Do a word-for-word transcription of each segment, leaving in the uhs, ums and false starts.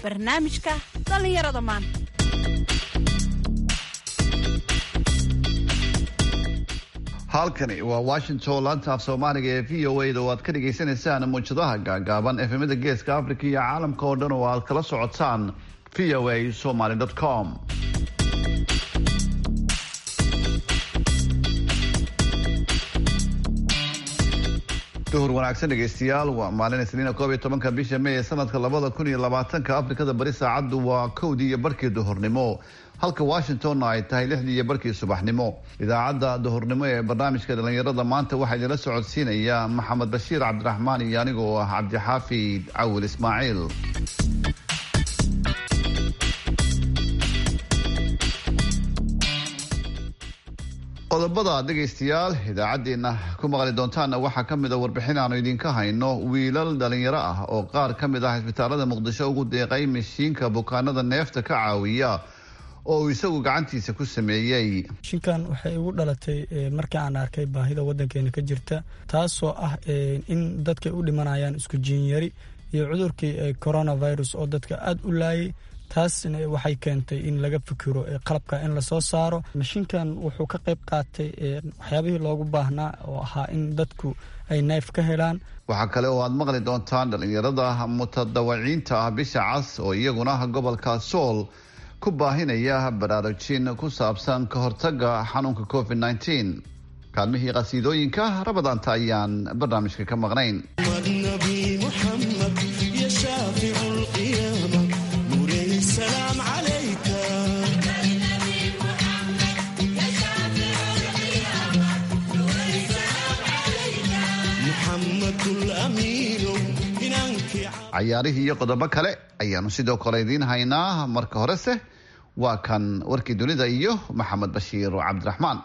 barnaamijka dhallinyarada maanta. halkani waa Washington, laanta af Soomaaliga ee V O A da oo aad ka dhageysanaysaan muujadaha gaagaaban F M-da Geeska Afrika iyo caalamka oo dhan oo aad kala socotaan v o a somali dot com. duhur wanaagsan dhegeystayaal, waa maalin Isniin koob iyo tobanka bisha May sanadka labada kun iyo labaatanka. Afrikada bari saacadu waa kowdii iyo barkii duhurnimo, halka Washington ay tahay lixdii iyo barkii subaxnimo. Idaacadda duhurnimo ee barnaamijka dhalinyarada maanta waxaa idinla socodsiinaya Maxamed Bashiir Cabdiraxmaan iyo anigoo ah Cabdixaafid Cawil Ismaaciil. qodobada dhegeystayaal idaacadeena ku maqli doontaana waxaa ka mid ah warbixin aanu idinka hayno wiilal dhalinyaro ah oo qaar ka mid ah isbitaalada Muqdisho ugu deeqay mashiinka bukaanada neefta ka caawiya oo isagu gacantiisa ku sameeyay. Mashiinkan waxay ugu dhalatay markii aan arkay baahida wadankeena ka jirta, taasoo ah in dadka u dhimanayaan isku jiinyari iyo cudurkii coronavirus oo dadka aad u laayay. taasina waxay keentay in laga fikiro qalabka in la soo saaro. Mashiinkan wuxuu ka qayb qaatay waxyaabihii loogu baahnaa oo ahaa in dadku ay neef ka helaan. waxaa kale oo aad maqli doontaan dhalinyarada mutadawiciinta ah bisha cas oo iyaguna gobolka Sool ku baahinaya baraarujin ku saabsan ka hortagga xanuunka covid nineteen. kaalmihii qasiidooyinka Rabadaanta ayaan barnaamijka ka maqnayn. cayaarihii iyo qodobo kale ayaanu sidoo kale idiin haynaa. marka horese waa kan warkii dunida iyo Maxamed Bashiir Cabdiraxmaan.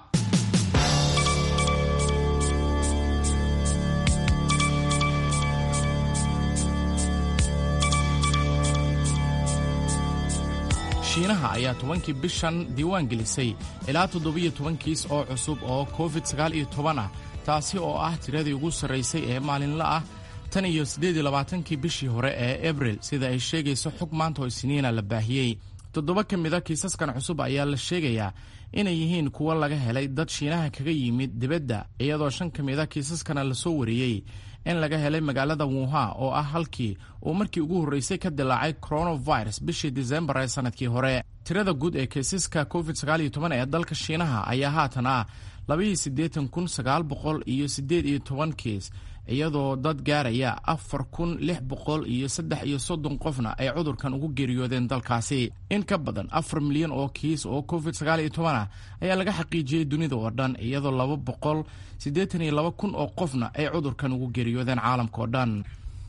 shiinaha ayaa tobankii bishan diiwaan gelisay ilaa toddobiyo toban kiis oo cusub oo covid sagaal iyo toban ah, taasi oo ah tiradii ugu sarraysay ee maalinla ah tan iyo siddeed iyo labaatankii bishii hore ee Abriil, sida ay sheegayso xog maanta oo Isniina la baahiyey. toddoba ka mid a kiisaskan cusub ayaa la sheegayaa inay yihiin kuwo laga helay dad Shiinaha kaga yimid dibadda, iyadoo shan ka mid a kiisaskana la soo wariyey in laga helay magaalada Wuhan oo ah halkii uu markii ugu horreysay ka dilaacay coronavirus bishii December ee sanadkii hore. tirada guud ee kiisaska covid sagaal iyo toban ee dalka Shiinaha ayaa haatan ah laba iyo siddeetan kun sagaal boqol iyo siddeed iyo toban kiis, iyadoo dad gaaraya afar kun lix boqol iyo saddex iyo soddon qofna ay cudurkan ugu geeriyoodeen dalkaasi. in ka badan afar milyan oo kiis oo covid sagaal iyo toban ah ayaa laga xaqiijiyey dunida oo dhan, iyadoo laba boqol siddeetan iyo laba kun oo qofna ay cudurkan ugu geeriyoodeen caalamka oo dhan.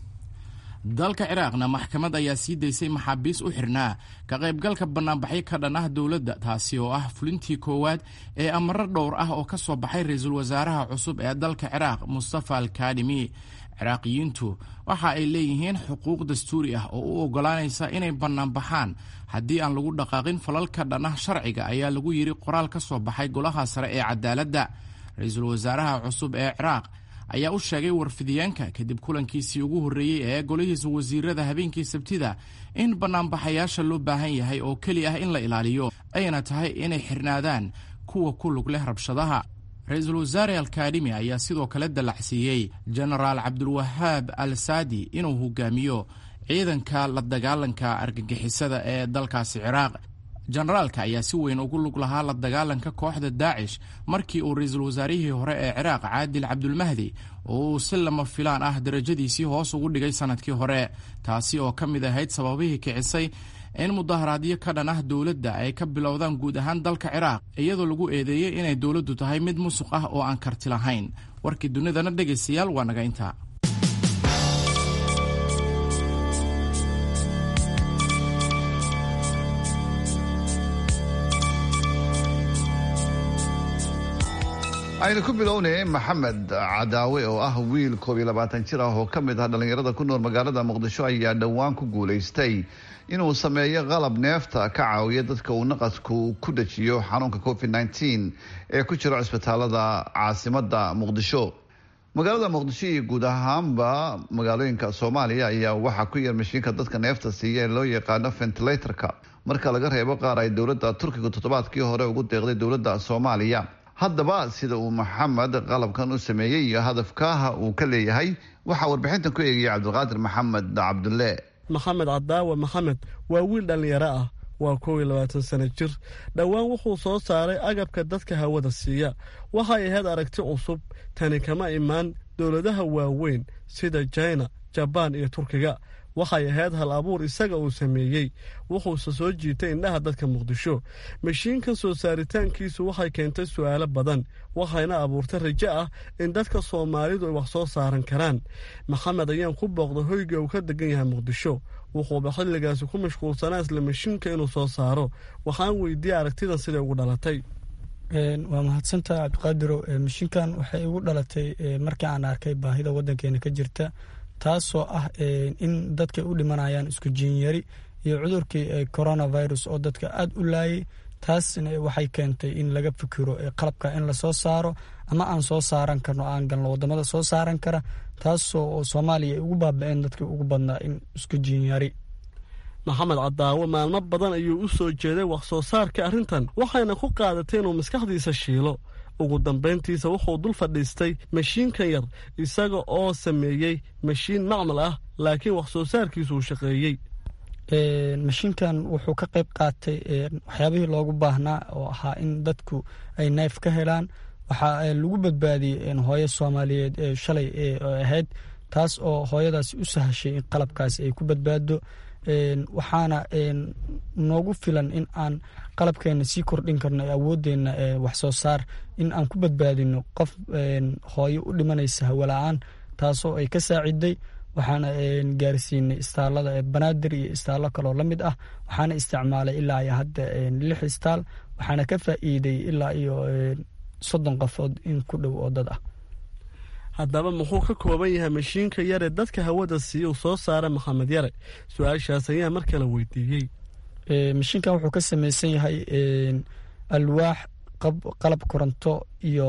dalka Ciraaqna maxkamad ayaa sii daysay maxaabiis u xirnaa ka qaybgalka banaanbaxyo ka dhan ah dowladda, taasi oo ah fulintii koowaad ee amaro dhowr ah oo ka soo baxay ra-iisul wasaaraha cusub ee dalka Ciraaq Mustafa al-Kadhimi. Ciraaqiyiintu waxa ay leeyihiin xuquuq dastuuri ah oo u ogolaanaysa inay banaanbaxaan haddii aan lagu dhaqaaqin falalka dhan ah sharciga, ayaa lagu yiri qoraal ka soo baxay golaha sare ee cadaaladda. ra-iisul wasaaraha cusub ee Ciraaq ayaa u sheegay warfidyaanka kadib kulankiisii ugu horreeyey ee golihiisa wasiirada habeenkii Sabtida in banaanbaxayaasha loo baahan yahay oo keli ah in la ilaaliyo, ayna tahay inay xirnaadaan kuwa ku lug leh rabshadaha. ra-iisul wasaare al-Kadhimi ayaa sidoo kale dalacsiiyey jenaraal Cabdulwahaab al-Saadi inuu hogaamiyo ciidanka la dagaalanka argagixisada ee dalkaasi Ciraaq. jenaraalka ayaa si weyn ugu lug lahaa la dagaalanka kooxda Daacish markii uu ra-iisul wasaarihii hore ee Ciraaq Caadil Cabdulmahdi oo uu si lama filaan ah darajadiisii hoos ugu dhigay sanadkii hore, taasi oo ka mid ahayd sababihii kicisay in mudaharaadyo ka dhan ah dowladda ay ka bilowdaan guud ahaan dalka Ciraaq, iyadoo lagu eedeeyey inay dowladdu tahay mid musuq ah oo aan karti lahayn. warkii dunidana dhegaystayaal waa naga intaa. aynu ku bilownay Maxamed Cadaawe oo ah wiil koob iyo labaatan jir ah oo ka mid ah dhalinyarada ku nool magaalada Muqdisho ayaa dhawaan ku guuleystay inuu sameeyo qalab neefta ka caawiya dadka uu naqasku ku dhajiyo xanuunka covid nineteen ee ku jira isbitaalada caasimada Muqdisho. magaalada muqdisho iyo guud ahaanba magaalooyinka soomaaliya ayaa waxaa ku yar mashiinka dadka neefta siiya ee loo yaqaano ventilatorka marka laga reebo qaar ay dowladda turkiga toddobaadkii hore ugu deeqday dowladda soomaaliya. haddaba sida uu maxamed qalabkan u sameeyey iyo hadafkaaha uu ka leeyahay waxaa warbixintan ku eegaya cabdulqaadir maxamed cabdulle. maxamed cadaawe maxamed waa wiil dhallinyaro ah, waa kow iyo labaatan sano jir. dhowaan wuxuu soo saaray agabka dadka hawada siiya. waxay ahayd aragti cusub, tani kama imaan dowladaha waaweyn sida jina, jabaan iyo turkiga. waxay ahayd hal abuur isaga uu sameeyey, wuxuuse soo jiitay indhaha dadka muqdisho. mashiinkan soo saaritaankiisu waxay keentay su'aalo badan, waxayna abuurtay rajo ah in dadka soomaalidu ay wax soo saaran karaan. maxamed ayaan ku booqday hoyga uu ka degan yahay muqdisho. wuxuuba xilligaasi ku mashquulsanaa isla mashiinka inuu soo saaro. waxaan weydiiyey aragtidan siday ugu dhalatay. waa mahadsantaha cabdiqaadiro. mashiinkan waxay igu dhalatay markii aan arkay baahida wadankeena ka jirta, taasoo ah in dadka u dhimanayaan isku jiinyari iyo cudurkii coronavirus oo dadka aad u laayay. taasna waxay keentay in laga fikiro qalabka in lasoo saaro ama aan soo saaran karno, aan galno wadamada soo saaran kara, taasoo soomaaliya ugu baaba-een dadkii ugu badnaa in isku jiinyari. maxamed cadaawe maalmo badan ayuu u soo jeeday wax soo saarka arrintan, waxayna ku qaadatay inuu maskaxdiisa shiilo. ugu dambayntiisa wuxuu dul fadhiistay mashiinkan yar, isaga oo sameeyey mashiin macmal ah, laakiin wax soo saarkiisu uu shaqeeyey. mashiinkan wuxuu ka qayb qaatay waxyaabihii loogu baahnaa oo ahaa in dadku ay neef ka helaan. waxaa lagu badbaadiyey hooyo soomaaliyeed ee shalay ahayd, taas oo hooyadaasi u sahashay in qalabkaasi ay ku badbaado. waxaana noogu filan in aan qalabkeena sii kordhin karno awooddeena wax soo saar, in aan ku badbaadino qof hooyo u dhimanaysa hawala-aan, taasoo ay ka saaciday. waxaana gaarsiinay istaalada banaadir iyo istaallo kaloo la mid ah. waxaana isticmaalay ilaa iyo hadda lix istaal, waxaana ka faa'iiday ilaa iyo soddon qofood in ku dhow oo dad ah. haddaba muxuu ka kooban yahay mashiinka yare dadka hawada siiya uu soo saara maxamed yare? su-aashaas ayaa mar kale weydiiyey. mashiinkan wuxuu ka samaysan yahay alwaax, qalab koronto iyo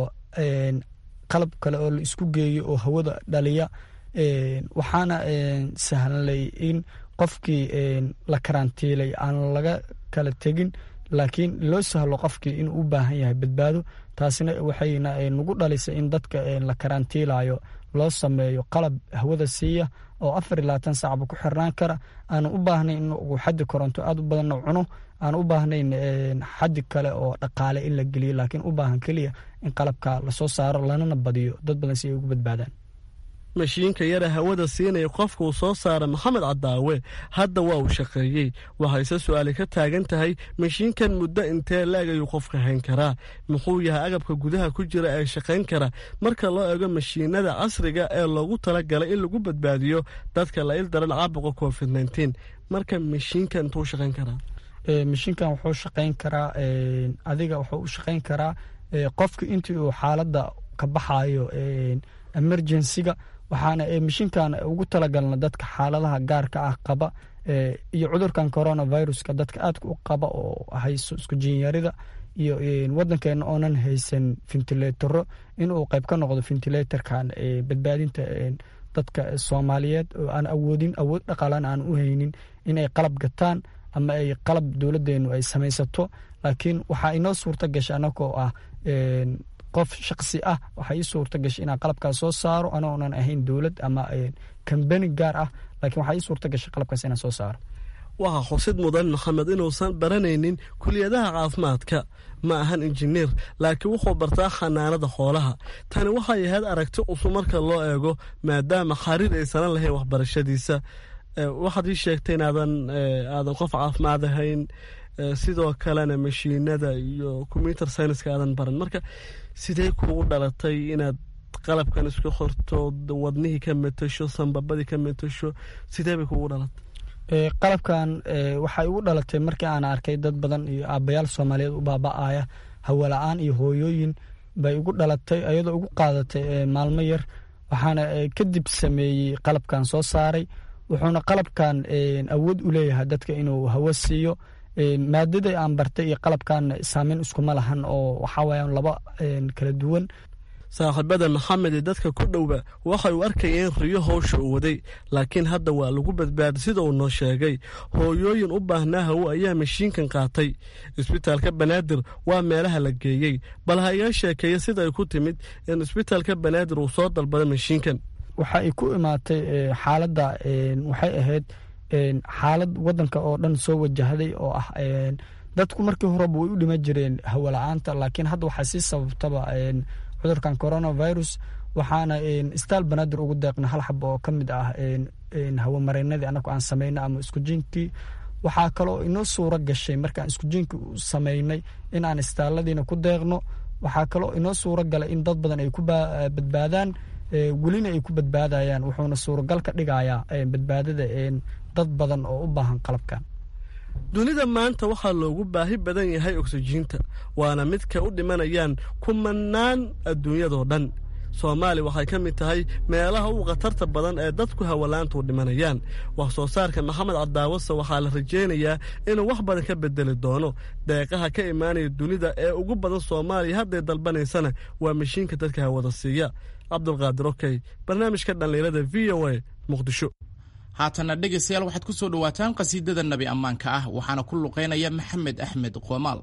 qalab kale oo la isku geeyo oo hawada dhaliya. waxaana sahlanlay in qofkii la karantiilay aan laga kala tegin, laakiin loo sahlo qofkii inuu u baahan yahay badbaado. taasina waxayna nagu dhalisay in dadka la karantiilayo loo sameeyo qalab hawada siiya oo afar iyo labaatan saacba ku xirnaan kara. aanan u baahnayn in uu xaddi koronto aad u badanna cuno, aan u baahnayn xaddi kale oo dhaqaale in la geliyo, laakiin u baahan keliya in qalabka lasoo saaro lanana badiyo dad badan si ay ugu badbaadaan. mashiinka yare hawada siinaya qofka uu soo saara maxamed cadaawe hadda waa uu shaqeeyey. waxayse su-aali ka taagan tahay mashiinkan muddo intee la-eg ayuu qofka hayn karaa? muxuu yahay agabka gudaha ku jira ee shaqayn kara marka loo eego mashiinada casriga ee loogu talagalay in lagu badbaadiyo dadka la il daran caabuqa covid nneteen? marka mashiinkan intuu shaqayn karaa? mashiinkan wuxuu shaqayn karaa adiga wuxuu u shaqayn karaa qofka intii uu xaaladda ka baxayo emergencyga. waxaana mashiinkan ugu talagalna dadka xaaladaha gaarka ah qaba iyo cudurkan coronaviruska dadka aadka u qaba oo hayso isku jiinyarida iyo wadankeena oonan haysan ventilatoro, inuu qayb ka noqdo ventilatorkan badbaadinta dadka soomaaliyeed oo aan awoodin awood dhaqaalan aan u haynin inay qalab gataan ama ay qalab dowladeenu ay samaysato. laakiin waxaa inoo suurta gasha anagoo ah qof shaqsi ah, waxay ii suurta gashay inaan qalabkaas soo saaro anoonan ahayn dowlad ama kambani gaar ah, laakiin waxaa ii suurta gashay qalabkaas inaan soo saaro. waxaa xusid mudan maxamed inuusan baranaynin kuliyadaha caafimaadka, ma ahan injineer, laakiin wuxuu bartaa xanaanada xoolaha. tani waxay ahayd aragti cusub marka loo eego, maadaama xariir aysanan lahayn waxbarashadiisa. waxaad ii sheegtay inaadan aadan qof caafimaad ahayn, sidoo kalena mashiinada iyo computer scienska aadan baran. marka sidee kuugu dhalatay inaad qalabkan isku xorto, wadnihii ka matasho, sanbabadii ka matasho? sidee bay kuugu dhalatay? qalabkan waxay ugu dhalatay markii aan arkay dad badan iyo aabbayaal soomaaliyeed u baaba-aya hawala-aan iyo hooyooyin bay ugu dhalatay, ayadoo ugu qaadatay maalmo yar. waxaana kadib sameeyey qalabkan soo saaray. wuxuuna qalabkan awood u leeyahay dadka inuu hawo siiyo. maadada aan bartay iyo qalabkan saameyn iskuma lahan oo waxaa wayaan laba kala duwan. saaxiibada maxamed ee dadka ku dhowba waxay u arkayeen riyo howsha uu waday laakiin hadda waa lagu badbaaday sida uu noo sheegay hooyooyin u baahnaa hawo ayaa mashiinkan qaatay isbitaalka banaadir waa meelaha la geeyey bal ha iga sheekeeya sida ay ku timid in isbitaalka banaadir uu soo dalbaday mashiinkan waxa ay ku imaatay xaaladda waxay ahayd xaalad wadanka oo dhan soo wajahday oo ah dadku markii horeba way u dhima jireen hawo la'aanta laakiin hadda waxaa sii sababtaba cudurkan coronavirus waxaana istaal banaadir ugu deeqna hal xabo oo ka mid ah hawo mareennadii annagu aan samaynay ama isku jinkii waxaa kaloo inoo suuro gashay markaan isku jinkii samaynay in aan istaaladiina ku deeqno waxaa kaloo inoo suuro galay in dad badan ay ku badbaadaan welina ay ku badbaadayaan wuxuuna suuragal ka dhigayaa badbaadada dad badan oo u baahan qalabkan dunida maanta waxaa loogu baahi badan yahay oksijiinta waana midka u dhimanayaan kumanaan adduunyadoo dhan soomaali waxay ka mid tahay meelaha ugu khatarta badan ee dadku hawalaantu u dhimanayaan wax soo saarka maxamed cadaawase waxaa la rajaynayaa inuu wax badan ka bedeli doono deeqaha ka imaanaya dunida ee ugu badan soomaaliya hadday dalbanaysana waa mashiinka dadka hawada siiya cabdulqaadir okey barnaamijka dhallinyarada v o a muqdisho haatana dhegaystayaal waxaad ku soo dhawaataan qasiidada nabi ammaanka ah waxaana ku luqeynaya maxamed axmed qoomaal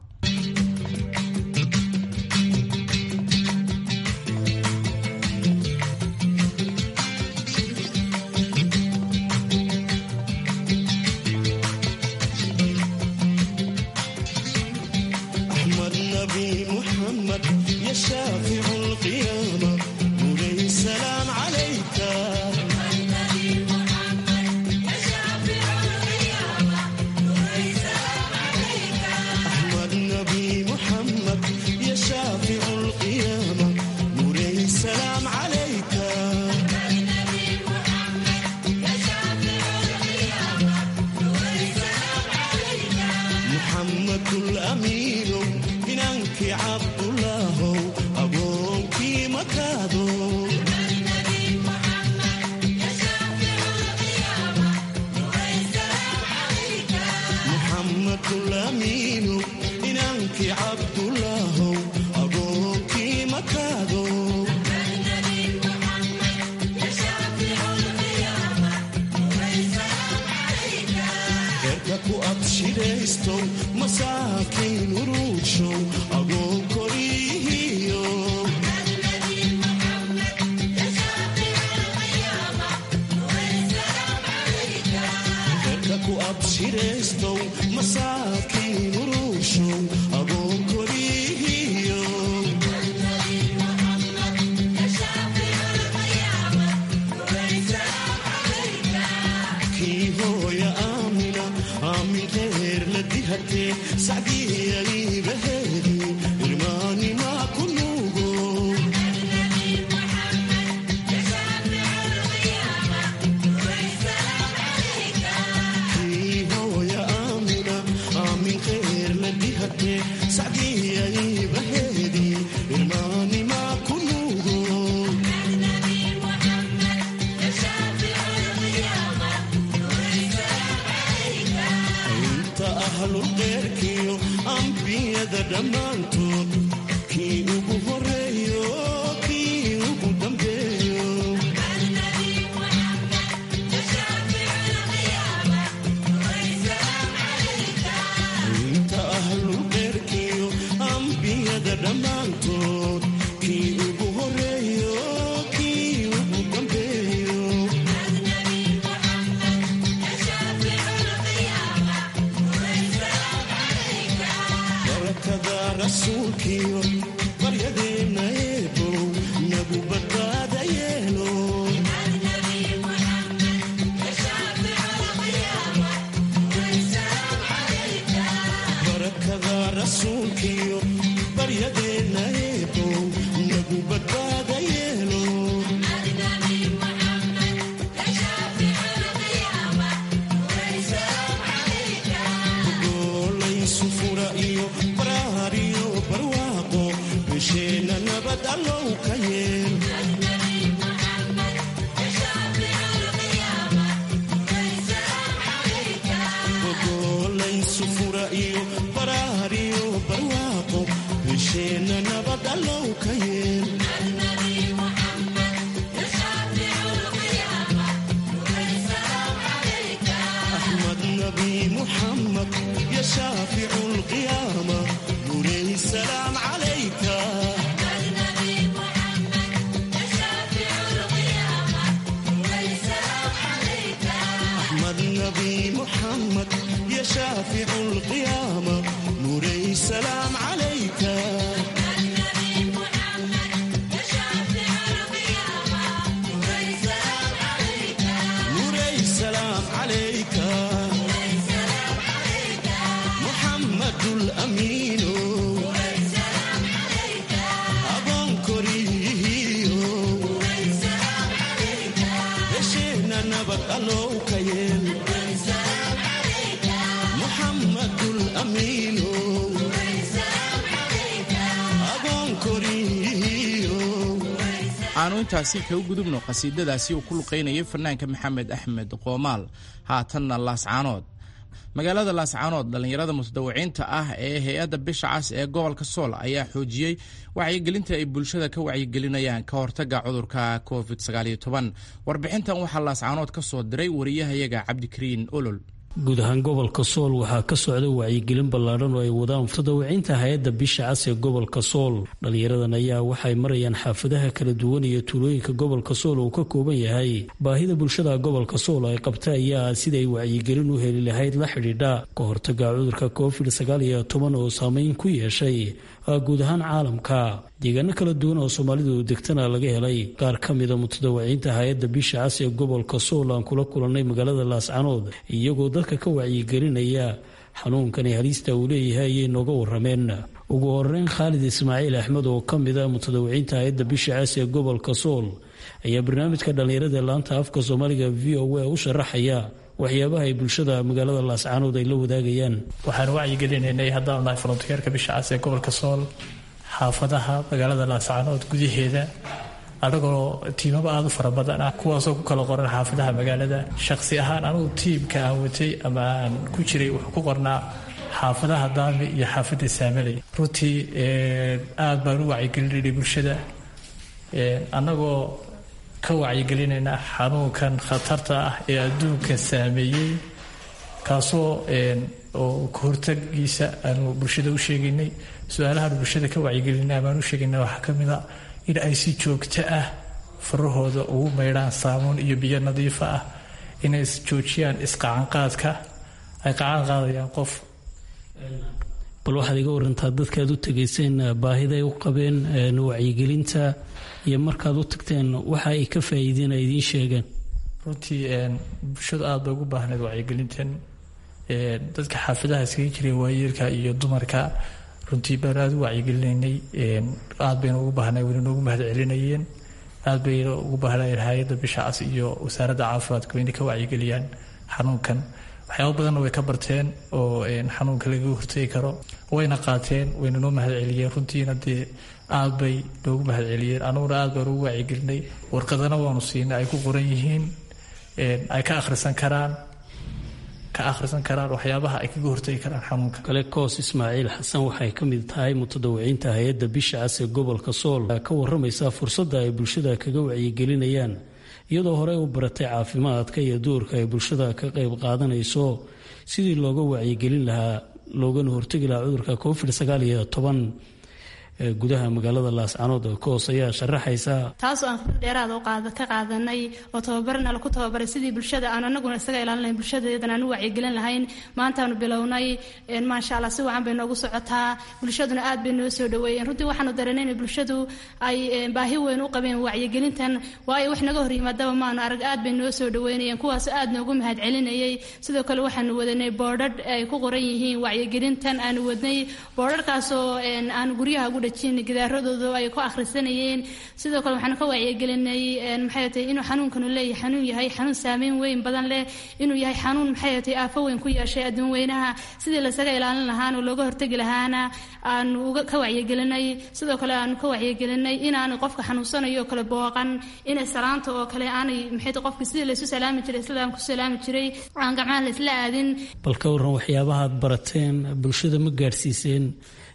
barwaaqo bisheena nabad allow ka yeel شافع القيامة نوري السلام عليك نبي محمد يا شافع القيامة نوري السلام عليك النبي محمد يا شافع القيامة نوري السلام عليك نوري السلام عليك نوري السلام عليك محمد الأمين نوري السلام عليك أبن كريم نوري السلام عليك بشينا نبت ألوك يل aanu intaasi ka gudubno qasiidadaasi uu ku luqeynayay fanaanka maxamed axmed qoomaal haatanna laascaanood magaalada laascaanood dhalinyarada mutadawiciinta ah ee hay-adda bisha cas ee gobolka sool ayaa xoojiyey wacyigelinta ay bulshada ka wacyigelinayaan ka hortaga cudurka covid sagaal iyo toban warbixintan waxaa laascaanood ka soo diray wariyahayaga cabdikariin olol guud ahaan gobolka sool waxaa ka socda wacyigelin ballaadhan oo ay wadaan mutadawiciinta hay-adda bisha cas ee gobolka sool dhallinyaradan ayaa waxay marayaan xaafadaha kala duwan iyo tuulooyinka gobolka sool uu ka kooban yahay baahida bulshada gobolka sool ay qabta ayaa siday wacyigelin u heli lahayd la xidhiidha ka hortaga cudurka covid sagaal iyo toban oo saameyn ku yeeshay guud ahaan caalamka deegaano kala duwan oo soomaalidu degtana laga helay qaar ka mida mutadawiciinta hay-adda bisha cas ee gobolka sool aan kula kulannay magaalada laascaanood iyagoo dadka ka wacyigelinaya xanuunkani halista uu leeyahay ayay nooga warameen ugu horeyn khaalid ismaaciil axmed oo ka mida mutadawiciinta hay-adda bisha cas ee gobolka sool ayaa barnaamijka dhallinyarada laanta afka soomaaliga v o a u sharaxaya waxyaabaha ay bulshada magaalada laascaanood ay la wadaagayaan waxaan wacyigelinaynay haddaan nahay frontiyeerka bisha cas ee gobolka sool xaafadaha magaalada laascaanood gudaheeda anagoo tiimaba aada u fara badan ah kuwaasoo ku kala qoran xaafadaha magaalada shaqsi ahaan anugu tiimka aan watay ama aan ku jiray wuxuu ku qornaa xaafadaha daami iyo xaafadda saamaley runtii aada baan u wacyigelinaynay bulshada annagoo ka wacyigelinayna xanuunkan khatarta ah ee adduunka saameeyey kaasoo oo kahortagiisa aanu bulshada u sheegaynay su-aalahaan bulshada ka wacyigelinay amaan u sheegaynay waxaa ka mid a in ay si joogto ah farahooda ugu maydhaan saamuun iyo biyo nadiifa ah inay joojiyaan isqacanqaadka ay qacan qaadayaan qof bal waxaad iga warantaa dadkaad u tegayseen baahiday u qabeen wacyigelinta iyo markaad u tagteen waxa ay ka faa'iideen ay idiin sheegeen runtii bulshadu aada bay ugu baahnayd wacyigelintan dadka xaafadaha iskaga jiray waayeelka iyo dumarka runtii baan aada u wacyigelinaynay aada bayna ugu baahnay wayna noogu mahad celinayeen aada bayna ugu baahnayeen hay-adda bisha cas iyo wasaaradda caafimaadka wayna ka wacyigeliyaan xanuunkan waxyaaba badanna way ka barteen oo xanuunka laga hortegi karo wayna qaateen wayna noo mahad celiyeen runtiina dee aada bay noogu mahad celiyeen anuguna aada baan ugu wacyigelinay warqadana waanu siinay ay ku qoran yihiin ay ka akhrisan karaan ka akhrisan karaan waxyaabaha ay kaga hortagi karaan xanuunka kale koos ismaaciil xasan waxay ka mid tahay mutadawiciinta hay-adda bisha cas ee gobolka sool ka waramaysaa fursadda ay bulshada kaga wacyigelinayaan iyadoo horey u baratay caafimaadka iyo doorka ay bulshada ka qayb qaadanayso sidii looga wacyigelin lahaa loogana hortegi lahaa cudurka covid sagaal iyo toban gudaha magaalada laascaanood koos ayaa sharaxaysa taasoo aan khibrad dheeraad oo qaada ka qaadanay oo tababarna lagu tababaray sidii bulshada aan anaguna isaga ilaalinayn bulshadeedana aan u wacyigelin lahayn maantaanu bilownay maasha allah si wacan bay noogu socotaa bulshaduna aad bay noo soo dhaweeyeen runtii waxaanu dareennay in bulshadu ay baahi weyn u qabeen wacyigelintan waayo wax naga hor yimaadaba maanu arag aad bay noo soo dhaweynayeen kuwaas aad noogu mahad celinayay sidoo kale waxaanu wadanay boodhadh ay ku qoran yihiin wacyigelintan aanu wadnay boodhadhkaasoo aan guryaha ugu gidaaradooda ay ku akhrisanayeen sidoo kale waxaan ka wacyigelinay maxay tahay inuu xanuunkanu leeyahay xanuun yahay xanuun saameyn weyn badan leh inuu yahay xanuun maxay tahay aafo weyn ku yeeshay adduun weynaha sidii lasaga ilaalin lahaana looga hortegi lahaana aanu ka wacyigelinay sidoo kale aanu ka wacyigelinay inaanu qofka xanuunsanayo oo kale booqan inay salaanta oo kale aanay maxay tahay qofka sidii laysu salaami jiray islaamku salaami jiray aan gacmaha la isla aadin bal ka waran waxyaabaha aad barateen bulshada ma gaadhsiiseen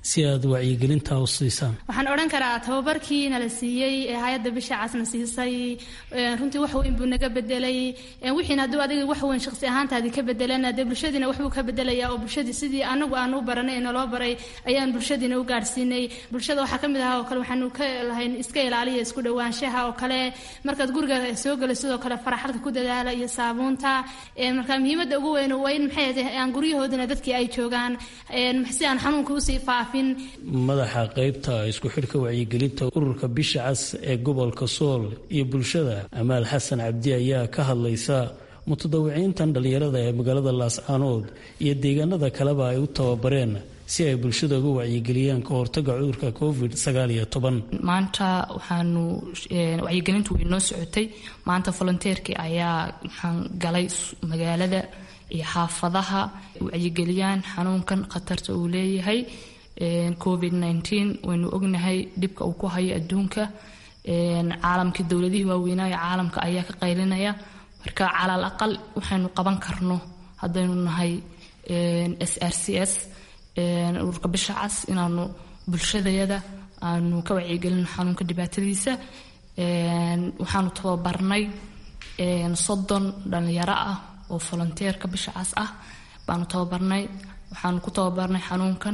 si aad wacyigelintaa u siisaan? waxaan odhan karaa tababarkii nala siiyey ee hay-adda bisha casna siisay runtii wax weyn buu naga bedelay. wixiina hadduu adiga wax weyn shaqsi ahaantaadii ka bedelana dee bulshadiina waxbuu ka bedelayaa oo bulshadii sidii anagu aan u baranay ee naloo baray ayaan bulshadiina u gaadhsiinay. bulshada waxaa ka mid ahaa oo kale waxaanu ka lahayn iska ilaaliya isku dhowaanshaha oo kale, markaad guriga soo gala sidoo kale faraxalka ku dadaala iyo saabuunta. marka muhiimadda ugu weyn waa in maxay tahay aan guryahoodana dadkii ay joogaan si aan xanuunka usii faafin. madaxa qaybta isku xidhka wacyigelinta ururka bisha cas ee gobolka sool iyo bulshada amaal xasan cabdi ayaa ka hadlaysa mutadawiciintan dhallinyarada ee magaalada laascaanood iyo deegaanada kaleba ay u tababareen si ay bulshada uga wacyigeliyaan ka hortaga cudurka covid sagaal iyo toban. maanta waxaanu wacyigelintu way noo socotay. maanta volunteerkii ayaa waxaan galay magaalada iyo xaafadaha wacyigeliyaan xanuunkan khatarta uu leeyahay covid nineteen. waynu ognahay dhibka uu ku hayo adduunka. caalamkii dowladihii waaweynaa ee caalamka ayaa ka qaylinaya. marka calaal aqal waxaynu qaban karno haddaynu nahay s r c s ururka bisha cas inaanu bulshadayada aanu ka wacyigelino xanuunka dhibaatadiisa. waxaanu tababarnay soddon dhalinyaro ah oo volunteerka bisha cas ah baanu tababarnay. waxaanu ku tababarnay xanuunkan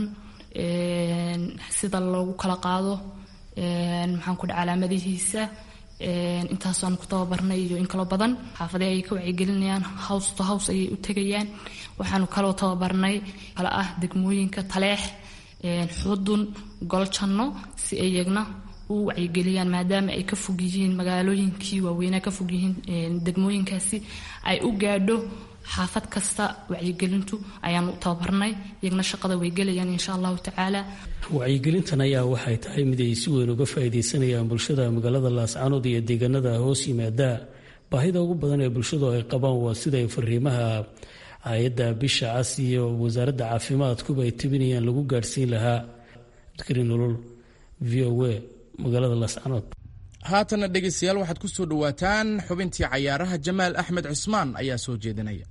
sida loogu kala qaado, maxaan ku dhaca calaamadihiisa. intaasaan ku tababarnay iyo in kaloo badan. xaafadee ayay ka wacyigelinayaan, house to house ayay u tegayaan. waxaanu kaloo tababarnay kala ah degmooyinka Taleex, Xudun, Goljanno si ay iyagna u wacyigeliyaan maadaama ay ka fog yihiin magaalooyinkii waaweynaa ka fog yihiin degmooyinkaasi ay u gaadho xaafad kasta. wacyigelintu ayaanu tababarnay, iyagna shaqada way gelayaan insha allahu tacaala. wacyigelintan ayaa waxay tahay mid ay si weyn uga faa'iidaysanayaan bulshada magaalada laascaanood iyo deegaanada hoos yimaada. baahida ugu badan ee bulshadu ay qabaan waa siday fariimaha hay-adda bisha cas iyo wasaaradda caafimaadkuba ay tebinayaan lagu gaadhsiin lahaa. adkari nolol, v o a, magaalada laascaanood. haatana dhegaystayaal waxaad ku soo dhowaataan xubintii cayaaraha. jamaal axmed cusmaan ayaa soo jeedinaya.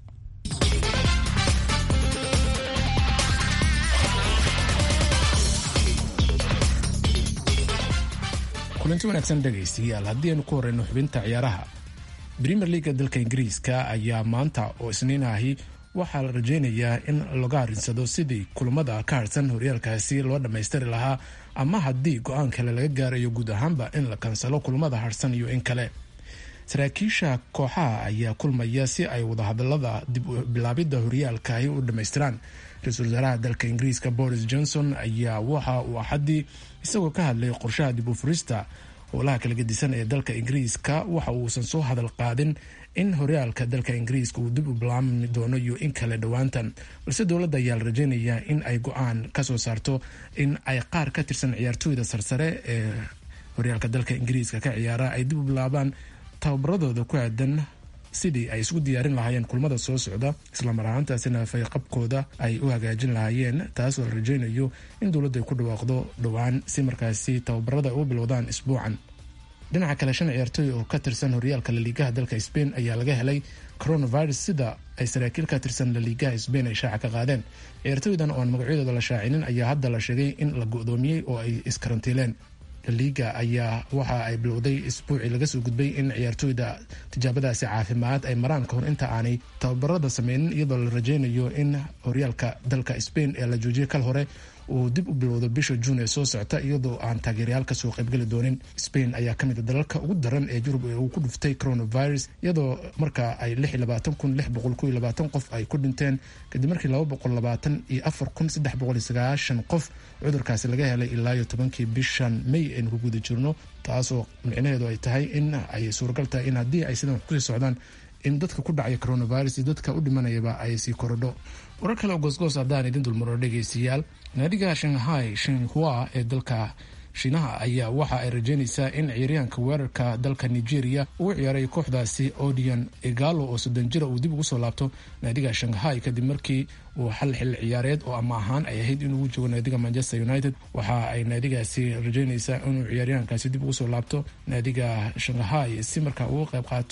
kulanti wanaagsan dhegaystayaal, haddii aynu ku horeyno xubinta ciyaaraha. Premier League dalka Ingiriiska ayaa maanta oo isniin ahi waxaa la rajaynayaa in laga harinsado sidii kulamada ka harsan horyaalkaasi loo dhammaystiri lahaa, ama haddii go-aan kale laga gaarayo guud ahaanba in la kansalo kulamada harsan iyo in kale. saraakiisha kooxaha ayaa kulmaya si ay wadahadalada dib u bilaabidda horyaalkaahi u dhammaystiraan. ra-iisul wasaaraha dalka Ingiriiska Boris Johnson ayaa waxa uu axadii isagoo ka hadlay qorshaha dib u furista howlaha kala gedisan ee dalka Ingiriiska waxa uusan soo hadal qaadin in horyaalka dalka Ingiriiska uu dib u bilaabmi doono iyo in kale dhowaantan, balse dowladda ayaa la rajaynayaa in ay go-aan ka soo saarto in ay qaar ka tirsan ciyaartooyda sarsare ee horyaalka dalka Ingiriiska ka ciyaara ay dib u bilaabaan tababaradooda ku aadan sidii ay isku diyaarin lahaayeen kulmada soo socda, islamar ahaantaasina fayqabkooda ay u hagaajin lahaayeen. taasoo la rajaynayo in dowladda ay ku dhawaaqdo dhowaan si markaasi tababarada ay u bilowdaan isbuucan. dhinaca kale, shan ciyaartooy oo ka tirsan horyaalka laliigaha dalka Spain ayaa laga helay coronavirus sida ay saraakiil ka tirsan laliigaha Spain ay shaaca ka qaadeen. ciyaartooydan oo aan magacyadooda la shaacinin ayaa hadda la sheegay in la go'doomiyey oo ay iskarantiileen. laliiga ayaa waxa ay bilowday isbuucii laga soo gudbay in ciyaartooyda tijaabadaasi caafimaad ay maraan kahor inta aanay tababarada sameynin, iyadoo la rajaynayo in horyaalka dalka Spain ee la joojiyay kal hore uu dib u bilowdo bisha Juun ee soo socota, iyadoo aan taageerayaal kasoo qaybgeli doonin. Spain ayaa kamid ah dalalka ugu daran ee Yurub ee uu ku dhuftay coronavirus, iyadoo markaa ay lix iyo labaatan kun lix boqol iyo labaatan qof ay ku dhinteen kadib markii laba boqol labaatan iyo afar kun saddex boqol iyo sagaashan qof cudurkaasi laga helay ilaa iyo tobankii bishan May aynu ku guda jirno, taasoo micnaheedu ay tahay in ay suuragal tahay in haddii ay sidan wax kusii socdaan in dadka ku dhacaya coronavirus iyo dadka u dhimanayaba ay sii korodho. warar kale oo goosgoos haddaan idin dulmaro dhegaystayaal, naadiga Shanghai Shenhua ee dalka Shiinaha ayaa waxa ay rajaynaysaa in ciyaaryahanka weerarka dalka Nigeria uu ciyaaray kooxdaasi Odion Igalo oo soddon jir uu dib ugu soo laabto naadiga Shanghai kadib markii uu xal xil ciyaareed oo ama ahaan ay ahayd inuu joogo naadiga Manchester United. waxa ay naadigaasi rajaynaysaa inuu ciyaaryahankaasi dib ugu soo laabto naadiga Shanghai si markaa uu qayb qaato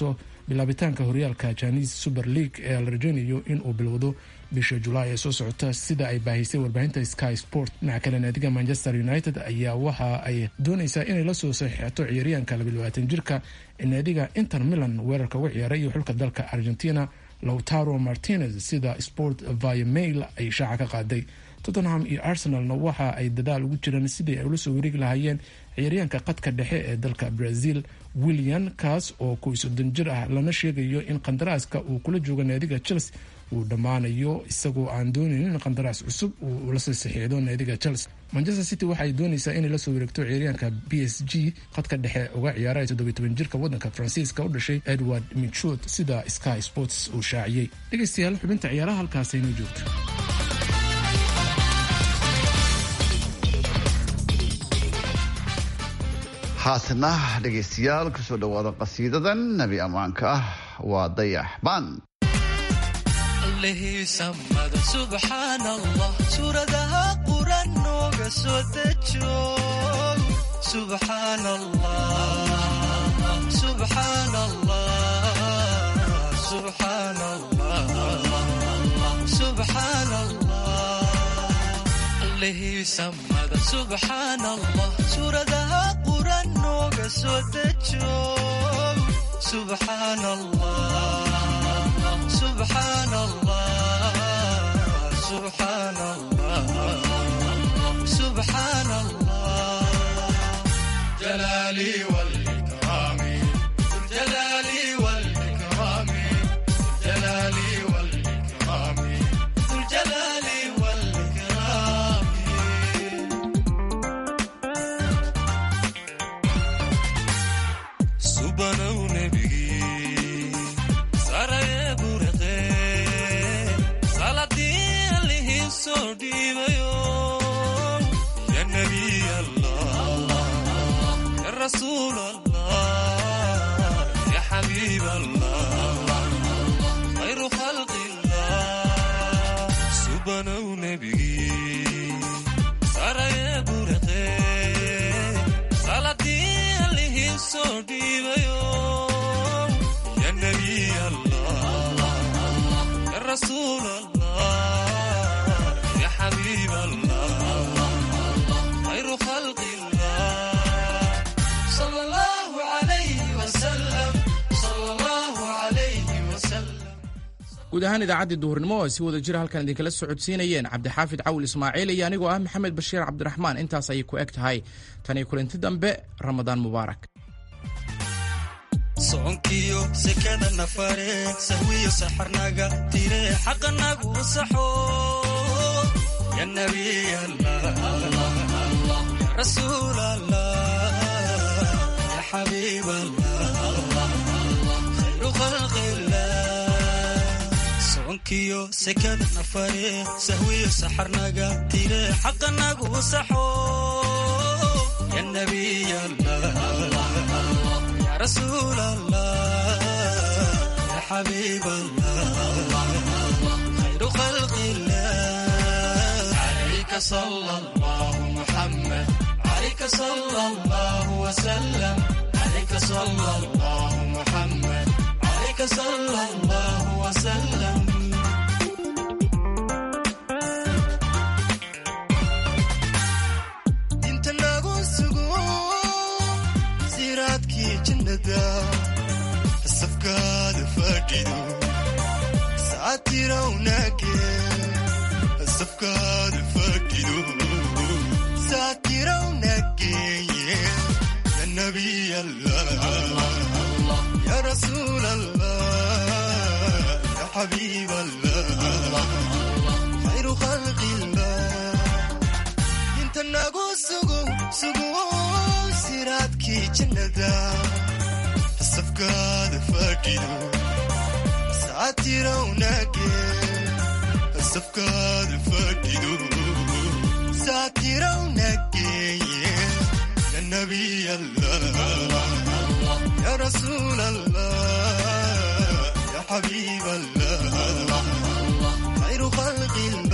bilaabitaanka horyaalka Chinese Super League ee la rajeynayo inuu bilowdo bisha Julaay ee soo socota sida ay baahisay warbaahinta Sky Sport. dhinaca kale naadiga Manchester United ayaa waxa ay doonaysaa inay la soo saxiixato ciyaaryahanka laba iyo labaatan jirka ee naadiga Inter Milan weerarka uga ciyaaray iyo xulka dalka Argentina Lautaro Martinez sida Sport via Mail ay shaaca ka qaaday. Tottenham iyo Arsenalna waxa ay dadaal ugu jiraan sidii ay ula soo wareegi lahaayeen ciyaaryahanka qadka dhexe ee dalka Brazil Willian kaas oo ku soddon jir ah lana sheegayo in qandaraaska uu kula joogo naadiga Chelsea uu dhammaanayo isagoo aan doonaynin in qandaraas cusub uu la soo saxiixdo naadiga Chelsea. Manchester City waxay doonaysaa inay la soo wareegto ciyaaryahanka B S G qadka dhexe uga ciyaaraya toddoba iyo toban jirka waddanka Faransiiska u dhashay Edward Michut sida Sky Sports uu shaaciyay. dhegeystayaal xubinta ciyaaraha halkaas aynu joogto. haasna dhegeystayaal kusoo dhawaada qasiidadan nabi ammaanka ah waa dayax baan. samada subxaan allah suuradaha quran nooga soo dejo subxaan allah subxaan allah subxaan allah subxaan allah lehi samada subxaan allah suuradaha quran nooga soo dejo subxaan allah سبحان الله سبحان الله سبحان الله جلالي والإكرام جلالي والإكرام جلالي والإكرام جلالي والإكرام سبحان النبي يا نبي الله يا رسول الله يا حبيب الله خير خلق الله سبحانه ونبي صار يا برقي صلاتي عليه صوتي ويوم يا نبي الله يا رسول الله حبيب الله خير خلق الله صلى الله عليه وسلم صلى الله عليه وسلم. guud ahaan idaacaddii duhurnimo oo si wada jira halkan idinkala socodsiinayeen cabdixaafid cawil ismaaciil iyo anigoo ah maxamed bashiir cabdiraxmaan. intaas ayay ku eg tahay tan iyo kulanti dambe ramadaan mubaarak. soonkiyo sekada nafare sahwiyo saxarnaga tire xaqanagu saxo يا نبي الله يا رسول الله يا حبيب الله خير خلق الله سونكيو سكن نفري سهوي سحرناغا تيري حقنا وصحو يا نبي الله يا رسول الله يا حبيب الله خير خلق الله صلى الله محمد عليك صلى الله وسلم عليك صلى الله محمد عليك صلى الله وسلم. انت ناقص سقوم زيراتك جنة الصفقات فاقدو ساعتي روناكي الصفقات فاقدو ساكرة ونقية يا نبي الله يا رسول الله يا حبيب الله خير خلق الله انت ناقص سقو سقو سيراتك جنة الصفقات فاقدو ساكرة ونقية الصفقات فاقدو ساكرة ونقية يا نبي الله يا رسول الله يا حبيب الله خير خلق الله